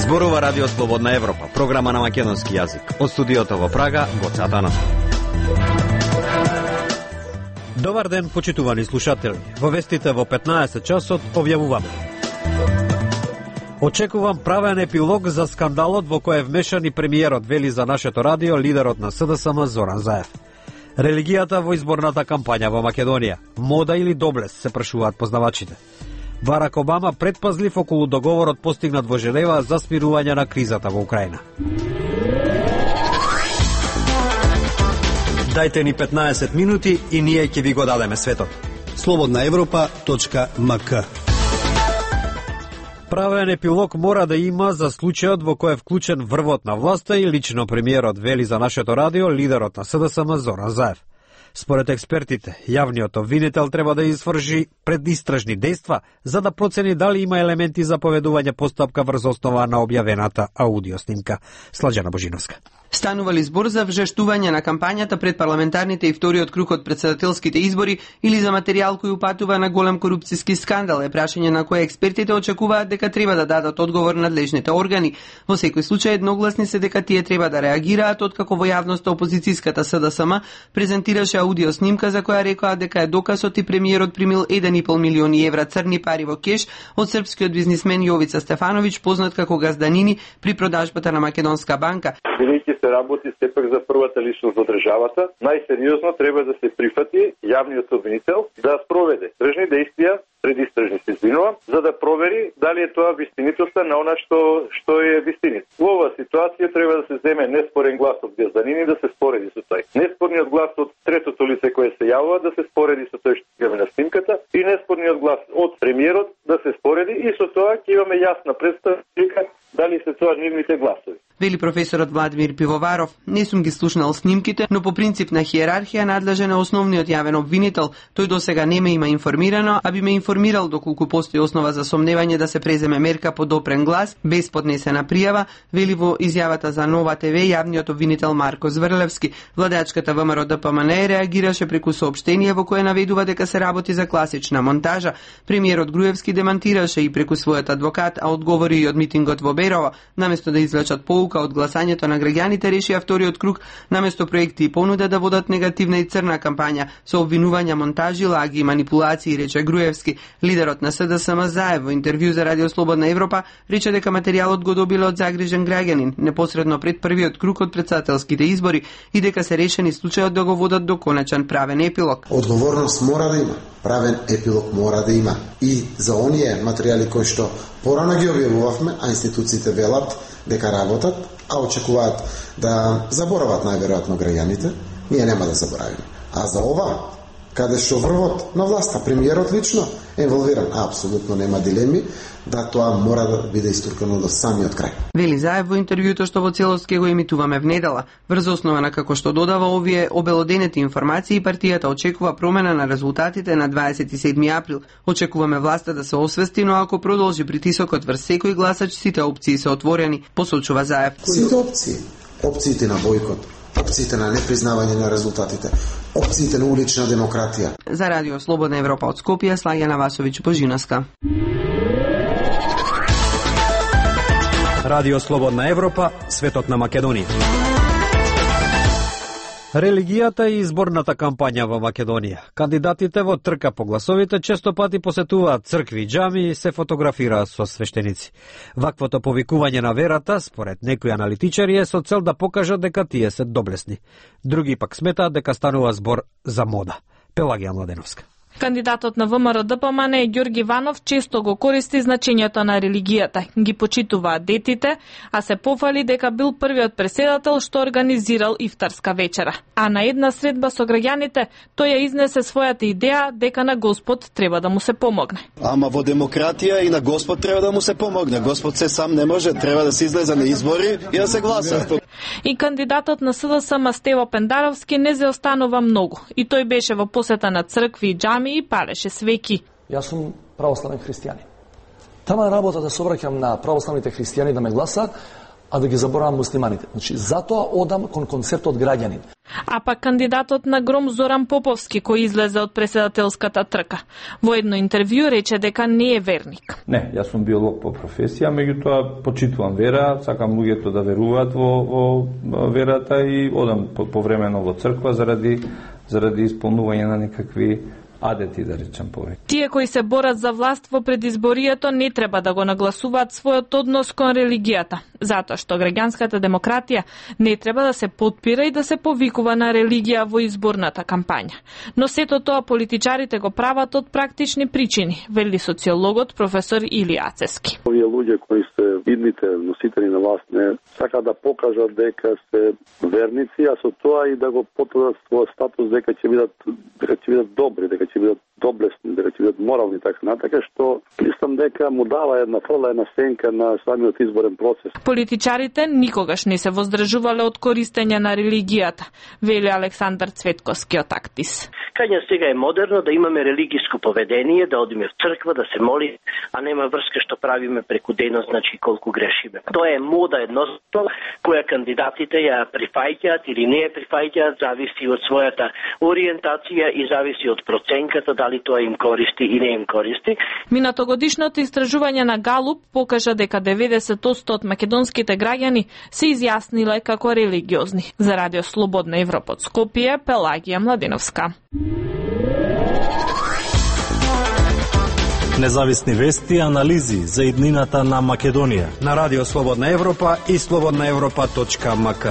Зборува Радио Слободна Европа, програма на македонски јазик. Од студиото во Прага, Гоце Атанасов. Добар ден, почитувани слушатели. Во вестите во 15 часот објавуваме. Очекувам правен епилог за скандалот во кој е вмешан и премиерот, вели за нашето радио лидерот на СДСМ Зоран Заев. Религијата во изборната кампања во Македонија. Мода или доблес, се прашуваат познавачите. Барак Обама предпазлив околу договорот постигнат во Женева за смирување на кризата во Украина. Дајте ни 15 минути и ние ќе ви го дадеме светот. slobodnaevropa.mk. Правен епилог мора да има за случајот во кој е вклучен врвот на власта и лично премиерот, вели за нашето радио лидерот на СДСМ Зоран Заев. Според експертите, јавниот обвинител треба да изврши предистражни дејства за да процени дали има елементи за поведување постапка врз основа на објавената аудиоснимка. Слаđana Божиновска. Станува ли збор за вжештување на кампањата пред парламентарните и вториот круг од претседателските избори или за материјал кој упатува на голем корупцијски скандал, е прашање на кое експертите очекуваат дека треба да дадат одговор надлежните органи. Во секој случај едногласни се дека тие треба да реагираат откако во јавноста опозицијската СДСМ презентираше аудиоснимка за која рекоа дека е докazот и премиерот примил 1,5 милиони евра црни пари во кеш од српскиот бизнисмен Јовица Стефановиќ, познат како Газданини, при продажбата на Македонска банка. Се работи сепак за првата личност во државата, најсериозно треба да се прифати јавниот обвинител да спроведе тржни дејствија, предистражни се извинувам, за да провери дали е тоа вистинитоста на она што е вистинит. Во оваа ситуација треба да се земе неспорен глас од Газданини да се спореди со тој. Неспорниот глас од третото лице кое се јавува да се спореди со тој што имаме на снимката и неспорниот глас од премиерот да се спореди и со тоа ќе имаме јасна представа дали се тоа нивните гласови. Вели професорот Владимир Пивоваров, не сум ги слушнал снимките, но по принцип на хиерархија надлежен е основниот јавен обвинител. Тој досега не ме има информирано, а би ме информирал доколку постои основа за сомневање да се преземе мерка по допрен глас, без поднесена пријава, вели во изјавата за Нова ТВ јавниот обвинител Марко Зврлевски. Владеачката ВМРО ДПМН реагираше преку соопштение во кое наведува дека се работи за класична монтажа. Премиерот Груевски демантираше и преку својот адвокат, а одговори и од митингот во Берово. Наместо да извлечат поука од гласањето на граѓаните, решија вториот круг наместо проекти и понуда да водат негативна и црна кампања со обвинувања монтажи, лаги и манипулации, рече Груевски. Лидерот на СДСМ Заев во интервју за Радио Слободна Европа рече дека материјалот го добил од загрижен граѓанин непосредно пред првиот круг од претседателските избори и дека се решени случајот да го водат до конечен правен епилог. Одговорност мора да има, правен епилог мора да има и за оние материјали кои што порано ги објавувавме, а институциите велат дека работат, а очекуваат да заборават најверојатно граѓаните, ние нема да заборавиме. А за ова, каде што врвот на власта, премиерот лично е инволвиран, апсолутно нема дилеми да тоа мора да биде истуркано до самиот крај. Вели Заев во интервјуто што во целост ќе го емитуваме внедела. Врз основа на како што додава овие обелоденети информации, партијата очекува промена на резултатите на 27 април. Очекуваме власта да се освести, но ако продолжи притисокот врз секој гласач, сите опции се отворени, посочува Заев. Сите опции, опциите на бојкот, опциите на непризнавање на резултатите, опциите на улична демократија. За Радио Слободна Европа од Скопје, Слаѓана Васовиќ Божиновска. Радио Слободна Европа, светот на Македонија. Религијата и изборната кампања во Македонија. Кандидатите во трка по гласовите често пати посетуваат цркви и џамии и се фотографираат со свештеници. Ваквото повикување на верата, според некои аналитичари, е со цел да покажат дека тие се доблесни. Други пак сметаат дека станува збор за мода. Пелагија Младеновска. Кандидатот на ВМРО ДПМН Ѓорги Иванов често го користи значењето на религијата. Ги почитуваат детите, а се пофали дека бил првиот преседател што организирал ифтарска вечера. А на една средба со граѓаните тој ја изнесе својата идеја дека на Господ треба да му се помогне. Ама во демократија и на Господ треба да му се помогне. Господ се сам не може, треба да се излезе на избори и да се гласа. И кандидатот на СДСМ Стево Пендаровски не заостанува многу. И тој беше во посета на цркви и џамии и палеше свеки. Јас сум православен христијанин. Тама е работа да се обраќам на православните христијани да ме гласат, а да ги заборавам муслиманите. Значи, затоа одам кон концептот граѓанин. А пак кандидатот на Гром Зоран Поповски, кој излезе од преседателската трка, во едно интервју рече дека не е верник. Не, јас сум биолог по професија, меѓутоа почитувам вера, сакам луѓето да веруваат во верата и одам повремено во црква заради исполнување на некакви адети, да речем повеќе. Тие кои се борат за власт во предизборието не треба да го нагласуваат својот однос кон религијата, затоа што граѓанската демократија не треба да се подпира и да се повикува на религија во изборната кампања. Но сето тоа политичарите го прават од практични причини, вели социологот професор Илија Ацески. Овие луѓе кои се видните носители на власт не сакаат да покажат дека се верници, а со тоа и да го потврдат својот статус дека ќе бидат добри, дека ќе бидат доблесни, дека ќе бидат морални, така што мислам дека му дава една фрла, една сенка на самиот изборен процес. Политичарите никогаш не се воздржувале од користење на религијата, вели Александар Цветковски од Актис. Кања сега е модерно да имаме религиско поведение, да одиме в црква, да се моли, а нема врска што правиме преку денот, значи колку грешиме. Тоа е мода едноставно, која кандидатите ја прифаќаат или не ја прифаќаат, зависи од својата ориентација и зависи од проценката дали тоа им користи и не им користи. Минатогодишното истражување на Галуп покажа дека 90% од македонските граѓани се изјасниле како религиозни. За Радио Слободна Европа од Скопје, Пелагија Младеновска. Независни вести и анализи за иднината на Македонија на Радио Слободна Европа и slobodnaevropa.mk.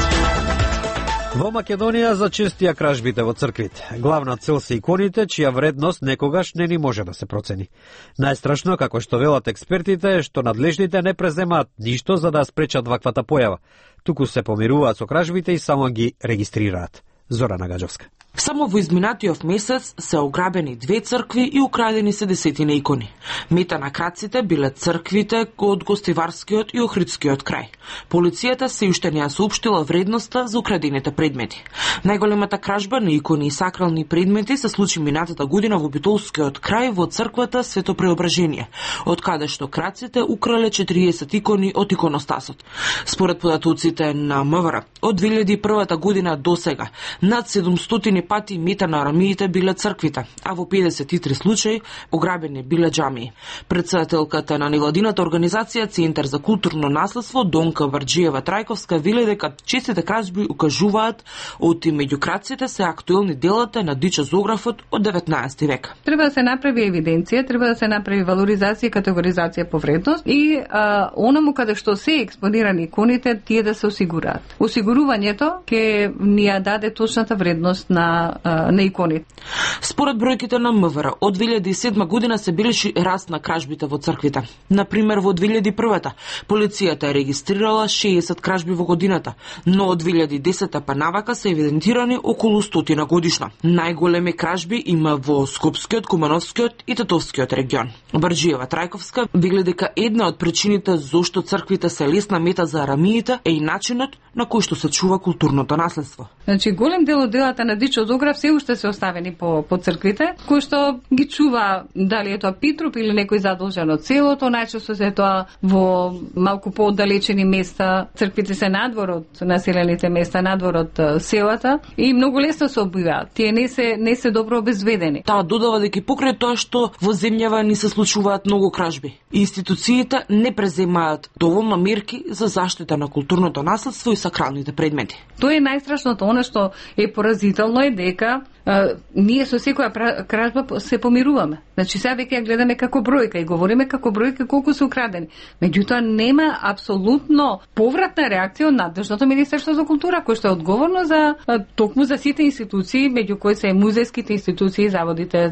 Во Македонија зачестија кражбите во црквите. Главна цел се иконите, чија вредност некогаш не ни може да се процени. Најстрашно, како што велат експертите, е што надлежните не преземаат ништо за да спречат ваквата појава. Туку се помируваат со кражбите и само ги регистрираат. Зорана Гаджовска. Само во изминатиот месец се ограбени 2 цркви и украдени се десетина икони. Мета на крадците биле црквите од Гостиварскиот и Охридскиот крај. Полицијата се уште не ја соопштила вредноста за украдените предмети. Најголемата кражба на икони и сакрални предмети се случи минатата година во Битолскиот крај во црквата Свето Преображение, од каде што крадците украле 40 икони од иконостасот. Според податоците на МВР, од 2001 година до сега над 700 пати мета на арамиите биле црквите, а во 53 случаи ограбени биле џамии. Председателката на невладината организација Центар за културно наследство Донка Варџиева Трајковска вели дека честите кражби укажуваат од и меѓу крадците се актуелни делата на дичозографот од 19 век. Треба да се направи евиденција, треба да се направи валоризација и категоризација по вредност и онаму каде што се експонирани иконите, тие да се осигураат. Осигурувањето ќе ни ја даде точната вредност на иконите. Според бројките на МВР, од 2007 година се бележи раст на кражбите во црквите. Например, во 2001 полицијата е регистрирала 60 кражби во годината, но од 2010 па навака се евидентирани околу 100 годишно. Најголеми кражби има во Скопскиот, Кумановскиот и Тетовскиот регион. Варџиева Трајковска вели дека една од причините зошто црквите се лесна мета за арамиите е и начинот на кој што се чува културното наследство. Значи, голем дел од делата на дичозограф се уште се оставени по црквите, кои што ги чува дали е тоа Питруп или некој задолжен од селото, најчесто се тоа во малку пооддалечени места, црквите се надвор од населените места, надвор од селата и многу лесно се обиваат. Тие не се добро обезведени. Таа додава дека покрај тоа што во земјава ни се случуваат многу кражби, институциите не преземаат доволно мерки за заштита на културното наследство и сакралните предмети. Тоа е најстрашното, она што е поразително е дека ние со секоја кражба се помируваме. Значи сега веќе ја гледаме како бројка и говориме како бројка колку се украдени. Меѓутоа нема апсолутно повратна реакција од надлежното Министерство за култура, кој што е одговорно за токму за сите институции, меѓу кои се музејските институции, заводите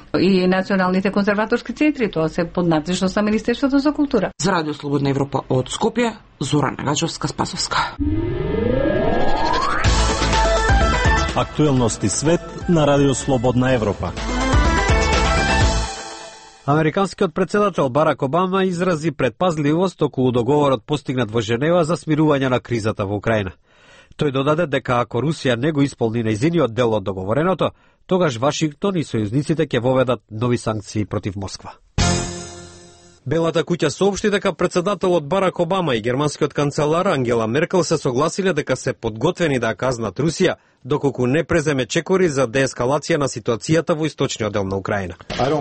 и националните конзерваторски центри. Тоа се под надлежност на Министерството за култура. За Радио Слободна Европа од Скопје, Зорана Гаджовска-Спасовска. Актуелности свет на Радио Слободна Европа. Американскиот председател Барак Обама изрази предпазливост околу договорот постигнат во Женева за смирување на кризата во Украина. Тој додаде дека ако Русија не го исполни нејзиниот дел од договореното, тогаш Вашингтон и сојузниците ќе воведат нови санкции против Москва. Белата куќа соопшти дека председателот Барак Обама и германскиот канцелар Ангела Меркел се согласиле дека се подготвени да казнат Русија, доколку не преземе чекори за деескалација на ситуацијата во источниот дел на Украина.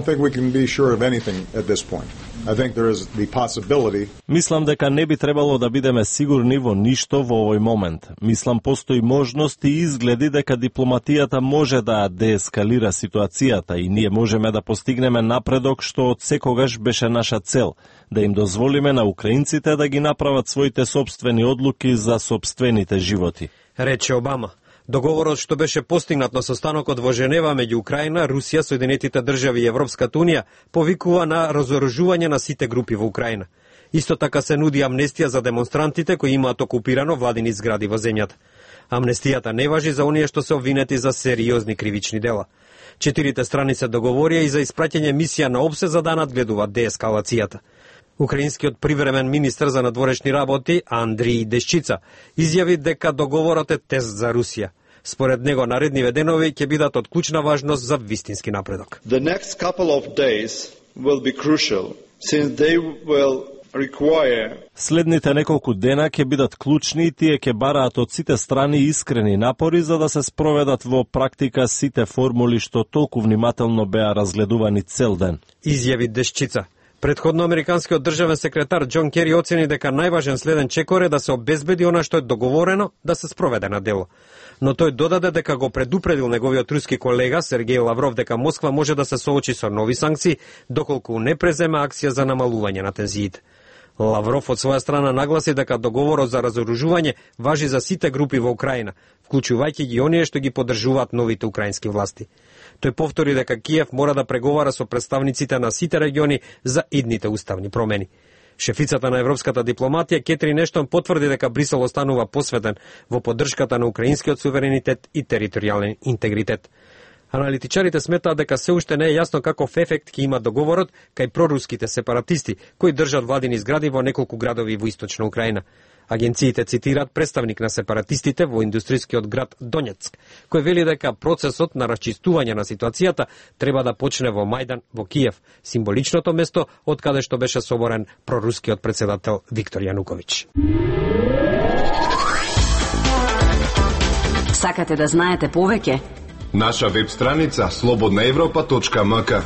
Мислам дека не би требало да бидеме сигурни во ништо во овој момент. Мислам постои можност и изгледи дека дипломатијата може да деескалира ситуацијата и ние можеме да постигнеме напредок што од секогаш беше наша цел, да им дозволиме на украинците да ги направат своите собствени одлуки за собствените животи, рече Обама. Договорот што беше постигнат на состанокот во Женева меѓу Украина, Русија, Соединетите држави и Европската унија повикува на разоружување на сите групи во Украина. Исто така се нуди амнестија за демонстрантите кои имаат окупирано владини згради во земјата. Амнестијата не важи за оние што се обвинети за сериозни кривични дела. Четирите страни се договорија и за испраќање мисија на ОБСЕ за да надгледуваат деескалацијата. Украинскиот привремен министер за надворешни работи Андрий Дешчица изјави дека договорот е тест за Русија. Според него наредниве денови ќе бидат од клучна важност за вистински напредок. The next couple of days will be crucial since they will require. Следните неколку дена ќе бидат клучни и тие ќе бараат од сите страни искрени напори за да се спроведат во практика сите формули што толку внимателно беа разгледувани цел ден. Изјави Дешчица. Предходно американскиот државен секретар Џон Кери оцени дека најважен следен чекор е да се обезбеди она што е договорено да се спроведе на дело. Но тој додаде дека го предупредил неговиот руски колега Сергеј Лавров дека Москва може да се соочи со нови санкции доколку не преземе акција за намалување на тензиите. Лавров од своја страна нагласи дека договорот за разоружување важи за сите групи во Украина, вклучувајќи ги оние што ги поддржуваат новите украински власти. Тој повтори дека Киев мора да преговара со представниците на сите региони за идните уставни промени. Шефицата на европската дипломатија Кетрин Ештон потврди дека Брисел останува посветен во поддршката на украинскиот суверенитет и територијален интегритет. Аналитичарите сметаат дека се уште не е јасно каков ефект ќе има договорот кај проруските сепаратисти кои држат владини згради во неколку градови во источна Украина. Агенциите цитираат представник на сепаратистите во индустријскиот град Донецк, кој вели дека процесот на расчистување на ситуацијата треба да почне во Мајдан во Киев, символичното место од каде што беше соборен прорускиот председател Виктор Јануковиќ. Сакате да знаете повеќе? Наша веб страница slobodnaevropa.mk.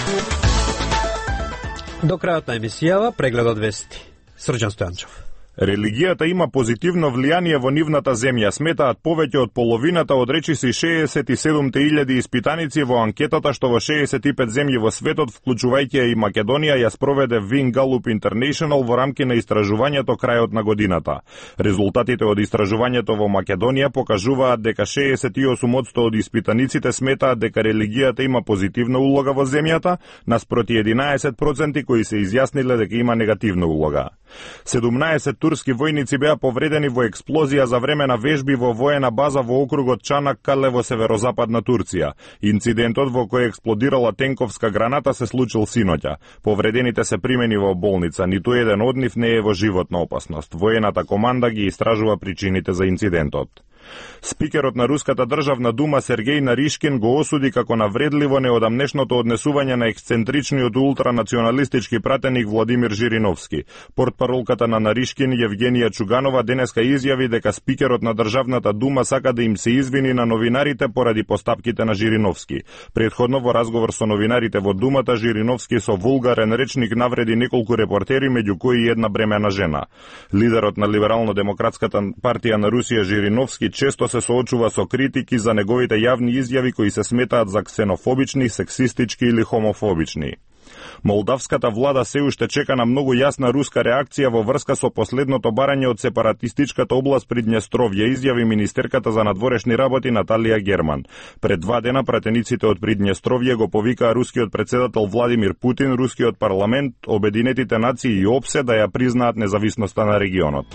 До крајот на емисијава прегледот вести. Срđan Стојанчов. Религијата има позитивно влијание во нивната земја, сметаат повеќе од половината од речиси 67.000 испитаници во анкетата што во 65 земји во светот, вклучувајќи и Македонија, ја спроведе Win Gallup International во рамки на истражувањето крајот на годината. Резултатите од истражувањето во Македонија покажуваат дека 68% од испитаниците сметаат дека религијата има позитивна улога во земјата, наспроти 11% кои се изјасниле дека има негативна улога. 17 турски војници беа повредени во експлозија за време на вежби во воена база во округот Чанаккале во северозападна Турција. Инцидентот во кој експлодирала тенковска граната се случил синоќа. Повредените се примени во болница, ниту еден од нив не е во животна опасност. Воената команда ги истражува причините за инцидентот. Спикерот на Руската државна дума Сергеј Наришкин го осуди како навредливо неодамнешното однесување на ексцентричниот ултранационалистички пратеник Владимир Жириновски. Портпаролката на Наришкин Евгенија Чуганова денеска изјави дека спикерот на државната дума сака да им се извини на новинарите поради постапките на Жириновски. Предходно во разговор со новинарите во думата, Жириновски со вулгарен речник навреди неколку репортери, меѓу кои и една бремена жена. Лидерот на Либерално-демократската партија на Русија Жириновски често се соочува со критики за неговите јавни изјави кои се сметаат за ксенофобични, сексистички или хомофобични. Молдавската влада се уште чека на многу јасна руска реакција во врска со последното барање од сепаратистичката област Придњестровје, изјави министерката за надворешни работи Наталија Герман. Пред 2 дена пратениците од Придњестровје го повикаа рускиот председател Владимир Путин, рускиот парламент, Обединетите нации и ОПСЕ да ја признаат независноста на регионот.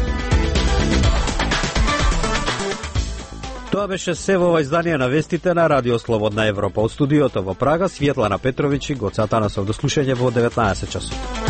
Тоа беше се во ова издание на вестите на Радио Слободна Европа. Од студиото во Прага, Светлана Петровиќ и Гоце Атанасов. До слушање во 19 часот.